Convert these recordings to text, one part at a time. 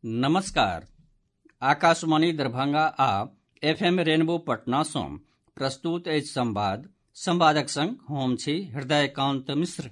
नमस्कार। आकाशवाणी दरभंगा आ FM rainbow Patna सँ प्रस्तुत अछि संवादक संग हम छी हृदयकांत मिश्र।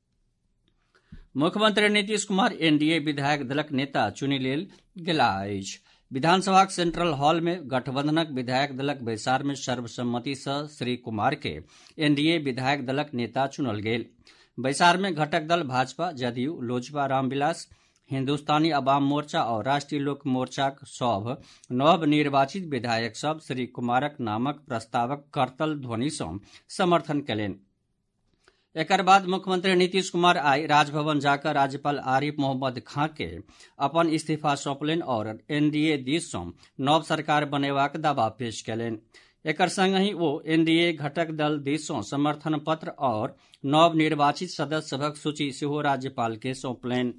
मुख्यमंत्री नीतीश कुमार NDA विधायक दलक नेता चुनि लेल गेलाह अछि। विधानसभाक सेंट्रल हॉल में गठबंधनक विधायक दलक बैसार में सर्वसम्मति सँ श्री कुमार के NDA विधायक दलक नेता चुनल गेल। बैसार में घटक दल भाजपा, जदयू, लोजपा, रामविलास, हिन्दुस्तानी अवाम मोर्चा और राष्ट्रीय लोक मोर्चाक सभ नव निर्वाचित विधायक सभ श्री कुमारक नामक प्रस्तावक करतल ध्वनि सँ समर्थन कयलनि। एकर बाद मुख्यमंत्री नीतीश कुमार आइ राजभवन जाकर राज्यपाल आरिफ मोहम्मद खां के अपन इस्तीफा सौंपलनि और NDA दिस सँ नव सरकार बनेबाक दावा पेश कयलनि। एकर संगहि ओ NDA घटक दल दिस सँ समर्थन पत्र और नव निर्वाचित सदस्य सभक सूची सेहो राज्यपाल के सौंपलनि।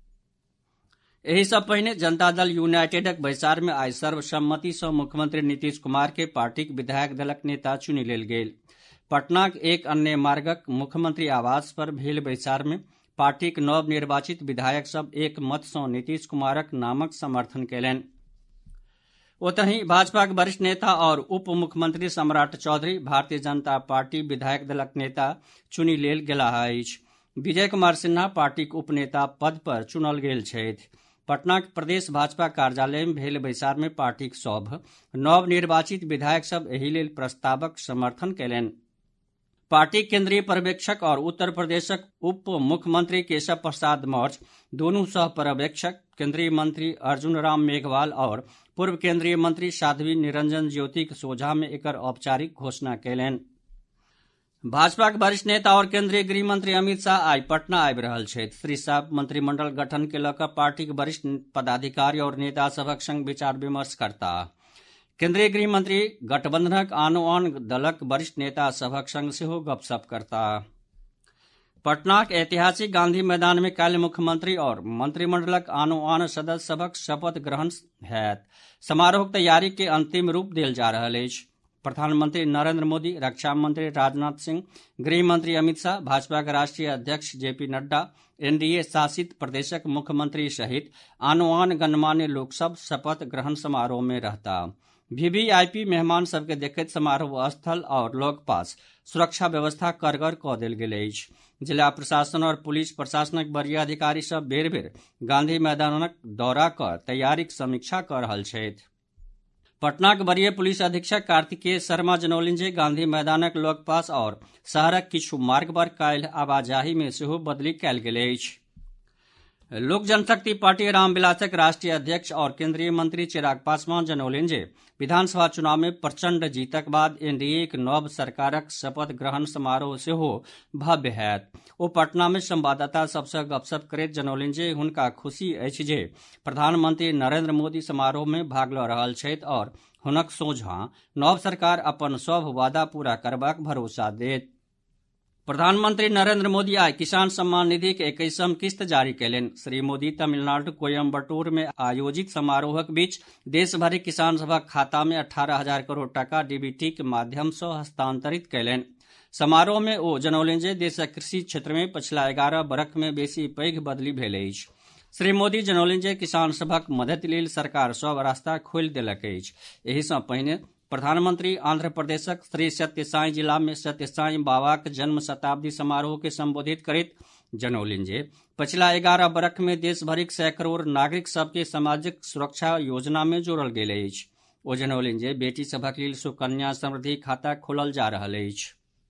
एहि सँ पहिने जनता दल यूनाइटेडक बैसार में आइ सर्वसम्मति सँ मुख्यमंत्री नीतीश कुमार के पार्टीक विधायक दलक नेता चुनि लेल गेल। पटनाक एक अन्य मार्गक मुख्यमंत्री आवास पर भेल बैसार में पार्टीक नव निर्वाचित विधायक सभ एक मत सँ नीतीश कुमारक नामक समर्थन कयलनि। ओतहि भाजपाक वरिष्ठ नेता और उप मुख्यमंत्री सम्राट चौधरी भारतीय जनता पार्टी विधायक दलक नेता चुनि लेल गेलाह अछि। विजय कुमार सिन्हा पार्टीक उप नेता पद पर चुनल गेल छथि। पटनाक प्रदेश भाजपा कार्यालय में भेल बैसार में पार्टीक सभ नव निर्वाचित विधायक सभ एहि लेल प्रस्तावक समर्थन कयलनि। पार्टीक केंद्रीय पर्यवेक्षक और उत्तर प्रदेशक उप मुख्यमंत्री केशव प्रसाद मौर्य, दोनों सह पर्यवेक्षक केंद्रीय मंत्री अर्जुन राम मेघवाल और पूर्व केंद्रीय मंत्री साध्वी निरंजन ज्योतिक सोझा में एकर औपचारिक घोषणा कयलनि। भाजपा के वरिष्ठ नेता और केंद्रीय गृह मंत्री अमित शाह आइ पटना आबि रहल छथि। श्री शाह मंत्रिमंडल गठन के लऽ कऽ पार्टीक वरिष्ठ पदाधिकारी और नेता सभक संग विचार विमर्श करताह। केंद्रीय गृह मंत्री गठबंधनक आन दलक वरिष्ठ नेता सभक संग सेहो गपशप करताह। पटनाक ऐतिहासिक गांधी मैदान में काल्हि मुख्यमंत्री और मंत्रिमंडलक आन सदस्य सभक शपथ ग्रहण होयत। समारोहक तैयारी के अंतिम रूप देल जा रहल अछि। प्रधानमंत्री नरेंद्र मोदी, रक्षा मंत्री राजनाथ सिंह, गृह मंत्री अमित शाह, भाजपा के राष्ट्रीय अध्यक्ष JP नड्डा, NDA शासित प्रदेशक मुख्यमंत्री सहित आन गणमान्य लोक सब शपथ ग्रहण समारोह में रहता। VVIP मेहमान सबके देखैत समारोह स्थल और लग पास सुरक्षा व्यवस्था कड़गर कऽ देल गेल अछि। जिला प्रशासन और पुलिस प्रशासनक वरीय अधिकारी सब बेर बेर गांधी मैदानक दौरा कऽ तैयारीक समीक्षा कऽ रहल छथि। पटनाक वरीय पुलिस अधीक्षक कार्तिकेय शर्मा जनौलनि जे गांधी मैदानक लग पास और शहरक किछु मार्ग पर काल्हि आवाजाही में सेहो बदली कयल गेल अछि। लोक जनशक्ति पार्टी रामविलासक राष्ट्रीय अध्यक्ष और केंद्रीय मंत्री चिराग पासवान जनौलनि जे विधानसभा चुनाव में प्रचंड जीतक बाद NDA के नव सरकारक शपथ ग्रहण समारोह सेहो भव्य होयत। ओ पटना में संवाददाता सभ सँ गपशप करैत जनौलनि जे हुनका खुशी अछि जे प्रधानमंत्री नरेंद्र मोदी समारोह में भाग लऽ रहल छथि और हुनक सोझां नव सरकार अपन सभ वादा पूरा करबाक भरोसा देत। प्रधानमंत्री नरेंद्र मोदी आइ किसान सम्मान निधि के 21वीं किस्त जारी कयलनि। श्री मोदी तमिलनाडु कोयम्बटूर में आयोजित समारोहक बीच देश भरिक किसान सभक खाता में 18,000 करोड़ टाका DBT के माध्यम सँ हस्तांतरित कयलनि। समारोह में ओ जनौलनि जे देशक कृषि क्षेत्र में पछिला 11 बरख में बेसी पैघ बदली भेल अछि। श्री मोदी जनौलनि जे किसान सभक मददि लेल सरकार सभ रास्ता खोलि देलक अछि। एहि सँ पहिने प्रधानमंत्री आंध्र प्रदेशक श्री सत्यसाई जिला में सत्यसाई बाबाक जन्म शताब्दी समारोह के संबोधित करैत जनौलनि जे पछिला 11 बरख में देश भरिक 100 करोड़ नागरिक सबके सामाजिक सुरक्षा योजना में जोड़ल गेल अछि। ओ जनौलनि जे बेटी सभक लेल सुकन्या समृद्धि खाता खोलल जा रहल अछि।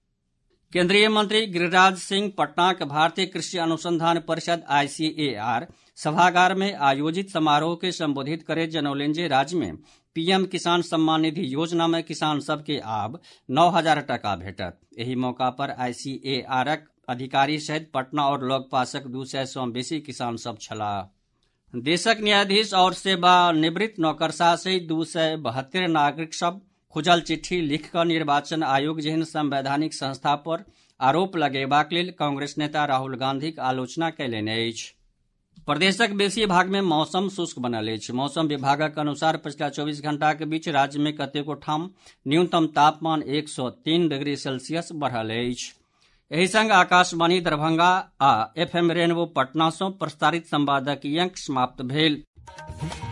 केंद्रीय मंत्री गिरिराज सिंह पटनाक भारतीय कृषि अनुसंधान परिषद ICAR सभागार में आयोजित समारोह के संबोधित करैत जनौलनि जे राज्य में PM किसान सम्मान निधि योजना में किसान सबके आब 9,000 टाका भेटत। एहि मौका पर ICARक अधिकारी सहित पटना और लगपासक 200 सँ बेसी किसान सब छलाह। देशक न्यायाधीश और सेवानिवृत्त नौकरशाह सहित 272 नागरिक सब खुजल चिट्ठी लिख कऽ निर्वाचन आयोग जेहन संवैधानिक संस्था पर आरोप लगेबाक लेल कांग्रेस नेता राहुल गांधीक आलोचना कयलनि अछि। प्रदेशक बेसी भाग में मौसम शुष्क बनल अछि। मौसम विभागक अनुसार पछिला 24 घंटा के बीच राज्य में कतेको ठाम न्यूनतम तापमान 1 सँ 3 डिग्री सेल्सियस बढ़ल अछि। एहि संग आकाशवाणी दरभंगा आ FM रेनबो पटना सँ प्रसारित संवादक ई अंक समाप्त भेल। अछि।